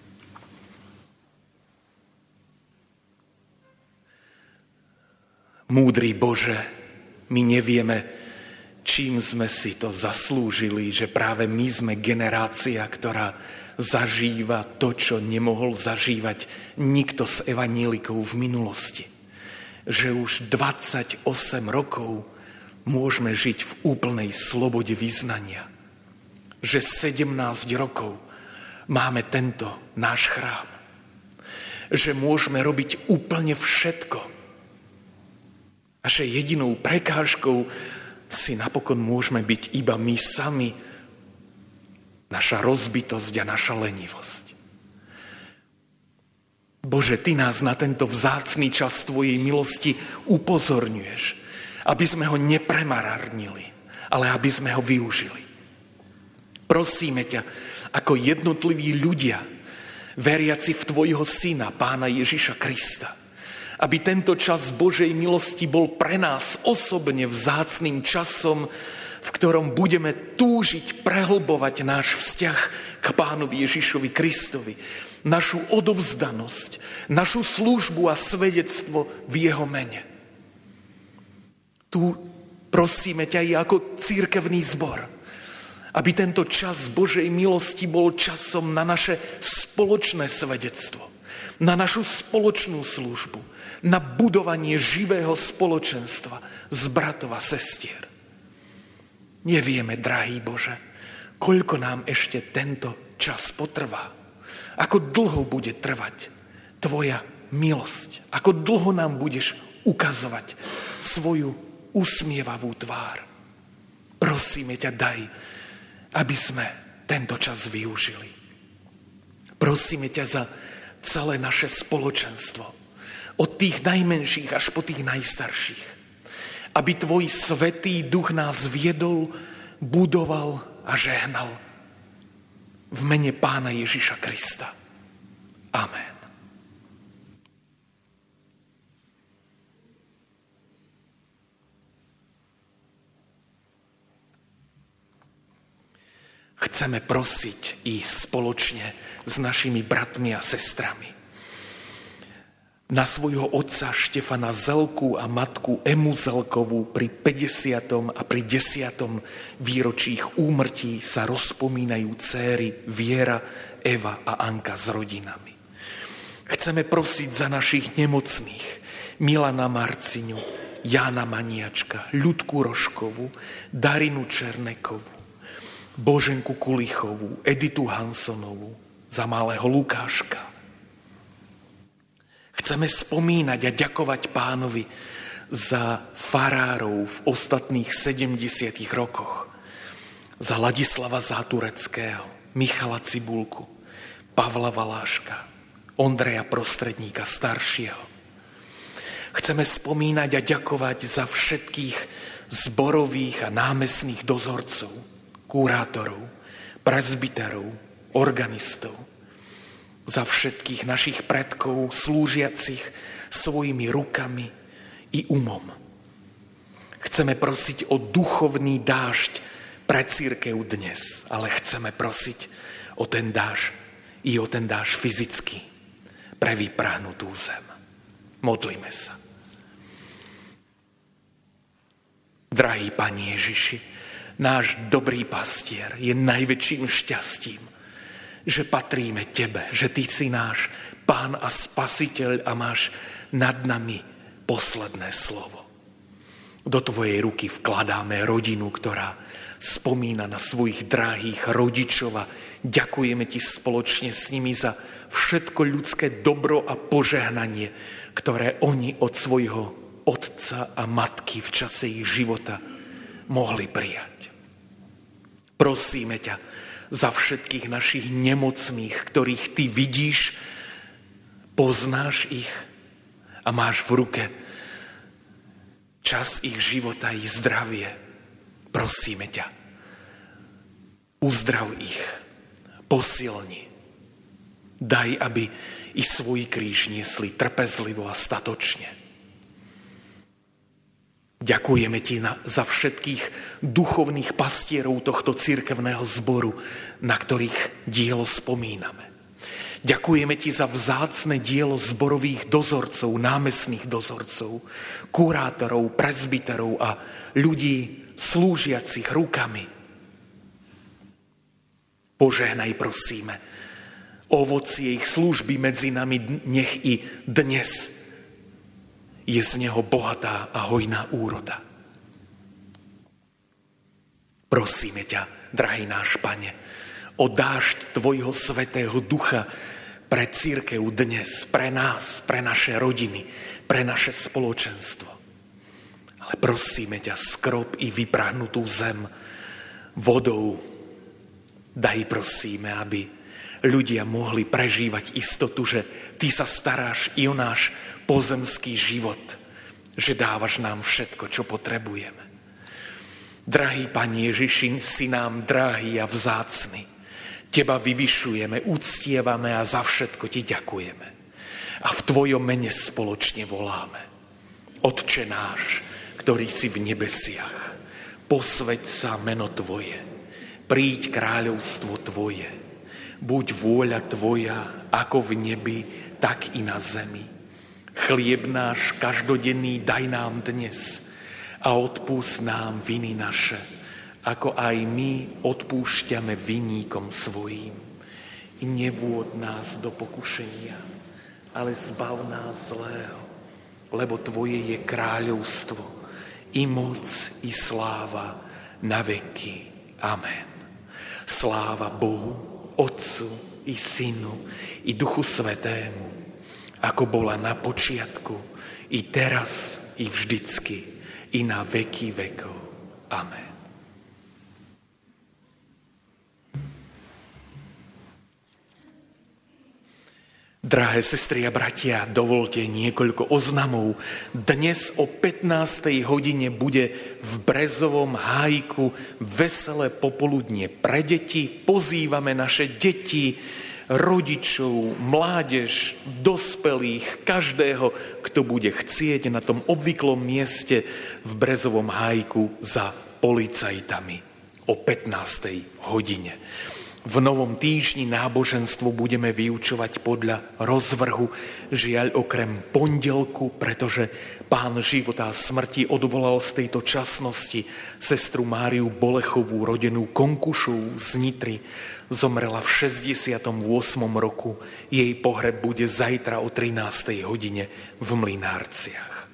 Múdry Bože, my nevieme, čím sme si to zaslúžili, že práve my sme generácia, ktorá zažíva to, čo nemohol zažívať nikto z evanílikov v minulosti. Že už 28 rokov môžeme žiť v úplnej slobode vyznania. Že 17 rokov máme tento náš chrám. Že môžeme robiť úplne všetko. A že jedinou prekážkou si napokon môžeme byť iba my sami, naša rozbitosť a naša lenivosť. Bože, Ty nás na tento vzácny čas Tvojej milosti upozorňuješ, aby sme ho nepremararnili, ale aby sme ho využili. Prosíme ťa, ako jednotliví ľudia, veriaci v Tvojho Syna, Pána Ježiša Krista, aby tento čas Božej milosti bol pre nás osobne vzácnym časom, v ktorom budeme túžiť prehlbovať náš vzťah k Pánovi Ježišovi Kristovi, našu odovzdanosť, našu službu a svedectvo v Jeho mene. Tu prosíme ťa i ako cirkevný zbor, aby tento čas Božej milosti bol časom na naše spoločné svedectvo, na našu spoločnú službu, na budovanie živého spoločenstva z bratov a sestier. Nevieme, drahý Bože, koľko nám ešte tento čas potrvá, ako dlho bude trvať Tvoja milosť, ako dlho nám budeš ukazovať svoju usmievavú tvár. Prosíme ťa, daj, aby sme tento čas využili. Prosíme ťa za celé naše spoločenstvo, od tých najmenších až po tých najstarších, aby Tvoj Svätý Duch nás viedol, budoval a žehnal. V mene Pána Ježiša Krista. Amen. Chceme prosiť i spoločne s našimi bratmi a sestrami na svojho otca Štefana Zelku a matku Emu Zelkovú pri 50. a pri 10. výročí ich úmrtí sa rozpomínajú céry Viera, Eva a Anka s rodinami. Chceme prosiť za našich nemocných Milana Marciňu, Jána Maniačka, Ľudku Rožkovú, Darinu Černekovú, Boženku Kulichovú, Editu Hansonovú, za malého Lukáška. Chceme spomínať a ďakovať Pánovi za farárov v ostatných 70 rokoch. Za Ladislava Zátureckého, Michala Cibulku, Pavla Valáška, Ondreja Prostredníka staršieho. Chceme spomínať a ďakovať za všetkých zborových a námestných dozorcov, kurátorov, prezbiterov, organistov, za všetkých našich predkov slúžiacich svojimi rukami i umom. Chceme prosiť o duchovný dážď pre cirkev dnes, ale chceme prosiť o ten dážď i o ten dážď fyzický pre vyprahnutú zem. Modlíme sa. Drahý Pane Ježiši, náš dobrý pastier je najväčším šťastím, že patríme Tebe, že Ty si náš Pán a Spasiteľ a máš nad nami posledné slovo. Do Tvojej ruky vkladáme rodinu, ktorá spomína na svojich drahých rodičov a ďakujeme ti spoločne s nimi za všetko ľudské dobro a požehnanie, ktoré oni od svojho otca a matky v čase ich života mohli prijať. Prosíme ťa za všetkých našich nemocných, ktorých ty vidíš, poznáš ich a máš v ruke čas ich života i zdravie. Prosíme ťa, uzdrav ich, posilni. Daj, aby i svoj kríž niesli trpezlivo a statočne. Ďakujeme ti za všetkých duchovných pastierov tohto cirkevného zboru, na ktorých dielo spomíname. Ďakujeme ti za vzácne dielo zborových dozorcov, námestných dozorcov, kurátorov, presbyterov a ľudí slúžiacich rukami. Požehnaj, prosíme, ovocie ich služby medzi nami, nech i dnes je z neho bohatá a hojná úroda. Prosíme ťa, drahý náš Pane, o dážď tvojho svätého ducha pre cirkev dnes, pre nás, pre naše rodiny, pre naše spoločenstvo. Ale prosíme ťa, skrop i vyprahnutú zem vodou. Daj, prosíme, aby ľudia mohli prežívať istotu, že ty sa staráš i o náš pozemský život, že dávaš nám všetko, čo potrebujeme. Drahý Pane Ježiši, si nám drahý a vzácny. Teba vyvyšujeme, uctievame a za všetko ti ďakujeme. A v tvojom mene spoločne voláme. Otče náš, ktorý si v nebesiach, posväť sa meno tvoje, príď kráľovstvo tvoje, buď vôľa tvoja, ako v nebi, tak i na zemi. Chlieb náš každodenný daj nám dnes a odpúsť nám viny naše, ako aj my odpúšťame vinníkom svojím. I nevôd nás do pokušenia, ale zbav nás zlého, lebo tvoje je kráľovstvo, i moc, i sláva na veky. Amen. Sláva Bohu, Otcu, i Synu, i Duchu Svätému, ako bola na počiatku, i teraz, i vždycky, i na veky vekov. Amen. Drahé sestry a bratia, dovolte niekoľko oznamov. Dnes o 15. hodine bude v Brezovom hájiku veselé popoludnie pre deti. Pozývame naše deti, rodičov, mládež, dospelých, každého, kto bude chcieť na tom obvyklom mieste v Brezovom hájiku za policajtami o 15. hodine. V novom týždni náboženstvo budeme vyučovať podľa rozvrhu, žiaľ okrem pondelku, pretože Pán života a smrti odvolal z tejto časnosti sestru Máriu Bolechovú, rodenú Konkušov z Nitry. Zomrela v 68. roku. Jej pohreb bude zajtra o 13. hodine v Mlynárciach.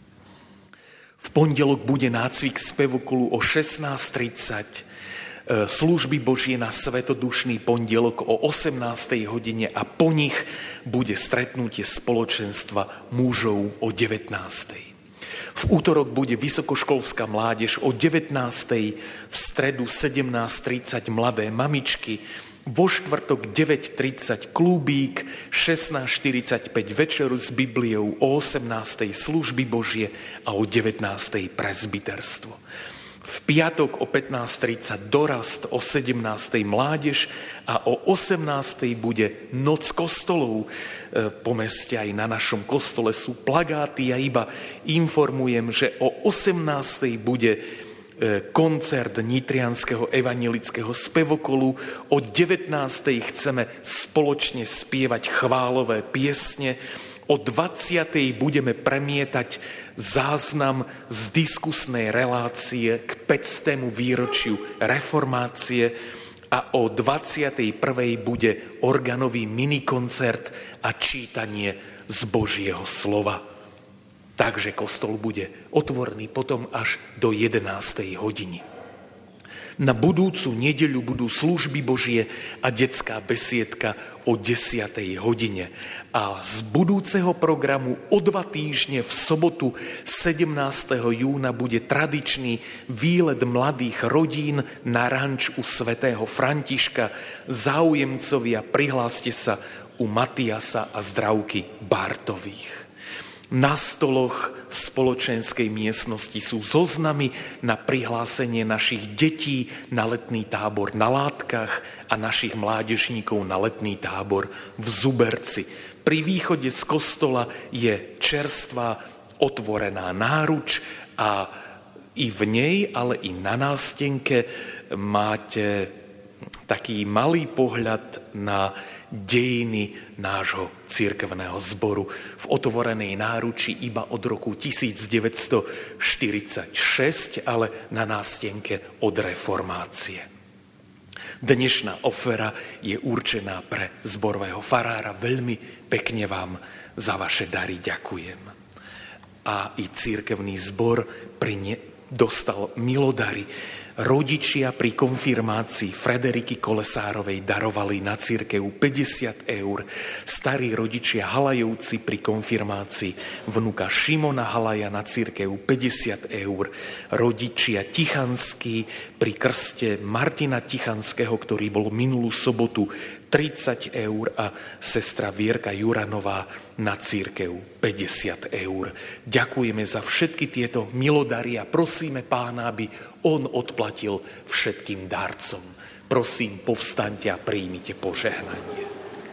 V pondelok bude nácvik spevokolu o 16:30, služby Božie na svetodušný pondelok o 18. hodine a po nich bude stretnutie spoločenstva mužov o 19. V útorok bude vysokoškolská mládež o 19. V stredu 17:30 mladé mamičky, vo štvrtok 9:30 klubík, 16:45 večeru s Bibliou, o 18. služby Božie a o 19. presbyterstvo. V piatok o 15:30 dorast, o 17. mládež a o 18. bude noc kostolov. Po meste aj na našom kostole sú plagáty a iba informujem, že o 18. bude koncert Nitrianskeho evanjelického spevokolu. O 19. chceme spoločne spievať chválové piesne. O 20. budeme premietať záznam z diskusnej relácie k 500. výročiu reformácie a o 21. bude organový minikoncert a čítanie z Božieho slova. Takže kostol bude otvorený potom až do 11. hodiny. Na budúcu nedeľu budú služby Božie a detská besiedka o 10. hodine. A z budúceho programu o 2 týždne v sobotu 17. júna bude tradičný výlet mladých rodín na ranč u svätého Františka. Záujemcovia, prihláste sa u Matiasa a Zdravky Bartových. Na stoloch v spoločenskej miestnosti sú zoznamy na prihlásenie našich detí na letný tábor na Látkach a našich mládežníkov na letný tábor v Zuberci. Pri východe z kostola je čerstvá otvorená náruč a i v nej, ale i na nástenke máte taký malý pohľad na dejiny nášho cirkevného zboru. V otvorenej náruči iba od roku 1946, ale na nástenke od reformácie. Dnešná ofera je určená pre zborového farára. Veľmi pekne vám za vaše dary ďakujem. A i cirkevný zbor dostal milodary. Rodičia pri konfirmácii Frederiky Kolesárovej darovali na cirkev 50 eur. Starí rodičia Halajovci pri konfirmácii vnuka Šimona Halaja na cirkev 50 eur. Rodičia Tichanskí pri krste Martina Tichanského, ktorý bol minulú sobotu, 30 eur a sestra Vierka Juranová na cirkev 50 eur. Ďakujeme za všetky tieto milodary a prosíme Pána, aby on odplatil všetkým darcom. Prosím, povstaňte a príjmite požehnanie.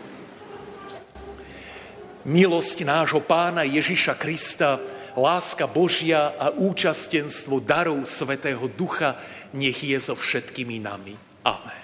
Milosť nášho Pána Ježiša Krista, láska Božia a účastenstvo darov Svätého Ducha nech je so všetkými nami. Amen.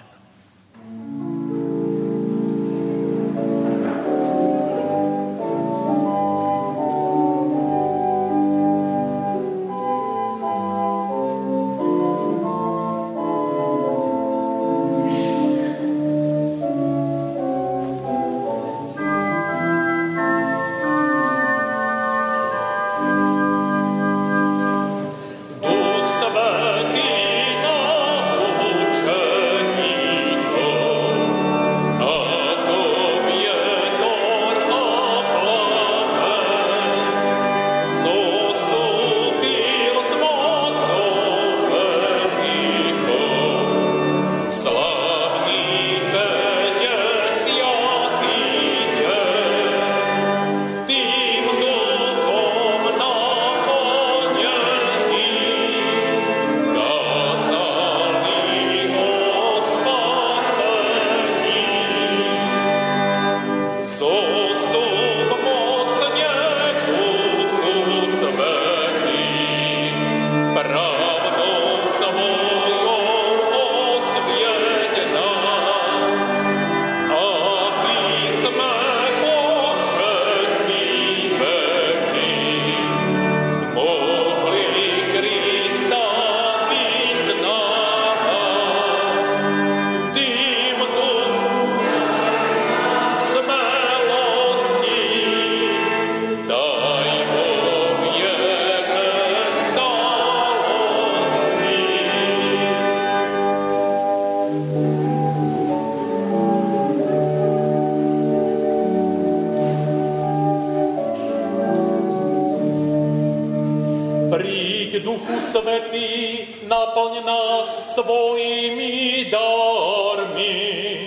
Svätý, naplň nás svojimi darmi.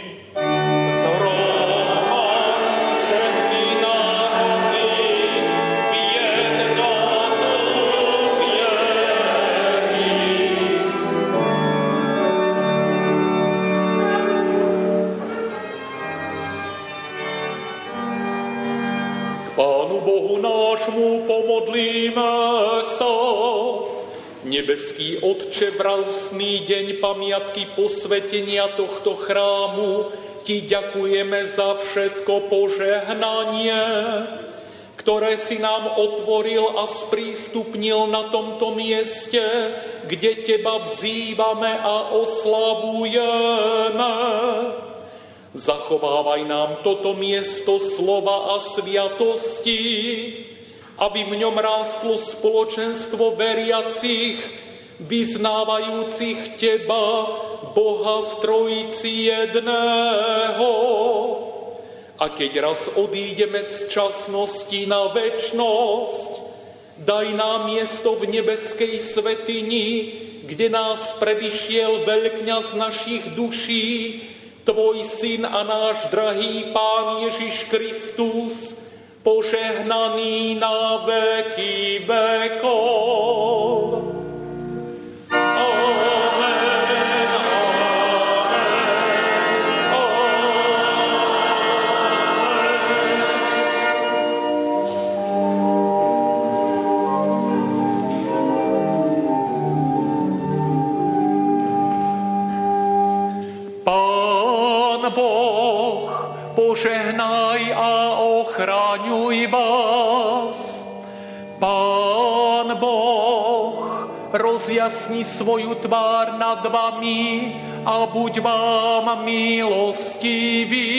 Zhromaž všetky národy v jednotu viery. K Pánu Bohu nášmu pomodlíme sa. Nebeský Otče, v radostný deň pamiatky posvetenia tohto chrámu Ti ďakujeme za všetko požehnanie, ktoré si nám otvoril a sprístupnil na tomto mieste, kde Teba vzývame a oslavujeme. Zachovávaj nám toto miesto slova a sviatosti, aby v ňom rástlo spoločenstvo veriacich, vyznávajúcich Teba Boha v Trojici jedného. A keď raz odídeme z časnosti na večnosť, daj nám miesto v nebeskej svätyni, kde nás predišiel veľkňaz našich duší, Tvoj Syn a náš drahý Pán Ježiš Kristus, požehnaný na veky vekov. Požehnaj a ochraňuj vás. Pán Boh rozjasni svoju tvár nad vami a buď vám milostivý.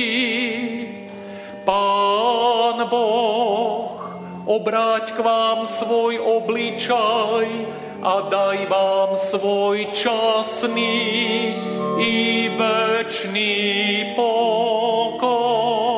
Pán Boh obráť k vám svoj obličaj a daj vám svoj časný i večný pokoj.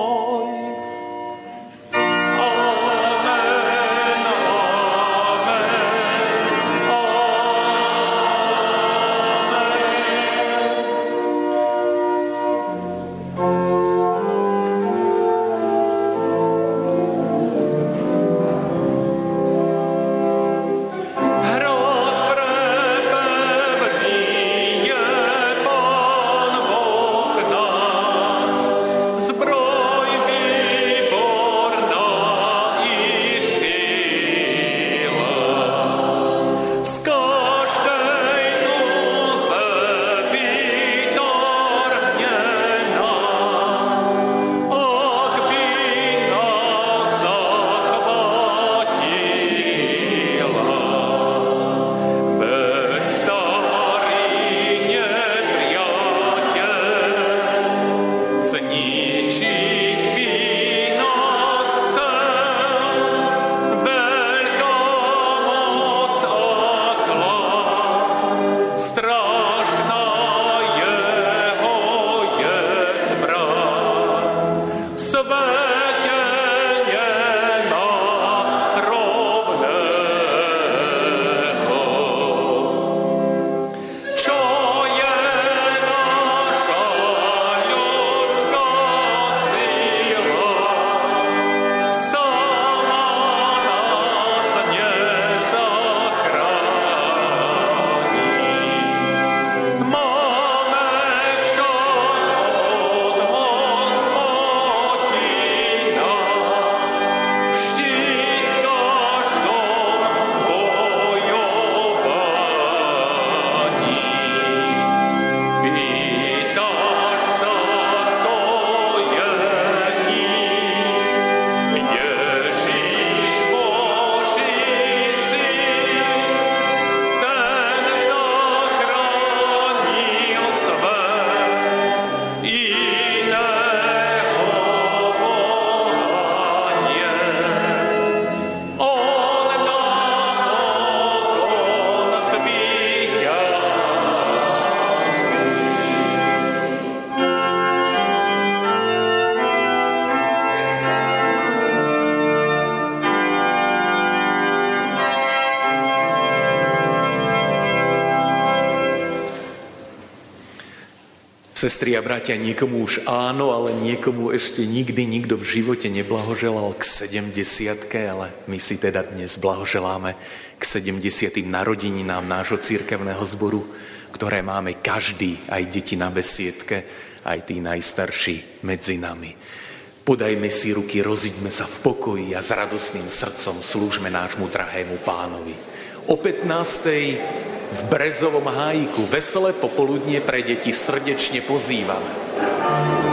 Sestri a bratia, niekomu už áno, ale niekomu ešte nikdy nikto v živote neblahoželal k 70-ke, ale my si teda dnes blahoželáme k 70. narodeninám nášho cirkevného zboru, ktoré máme každý, aj deti na besiedke, aj tí najstarší medzi nami. Podajme si ruky, rozíďme sa v pokoji a s radosným srdcom slúžme nášmu drahému Pánovi. O 15. v Brezovom hájiku veselé popoludnie pre deti srdečne pozývame.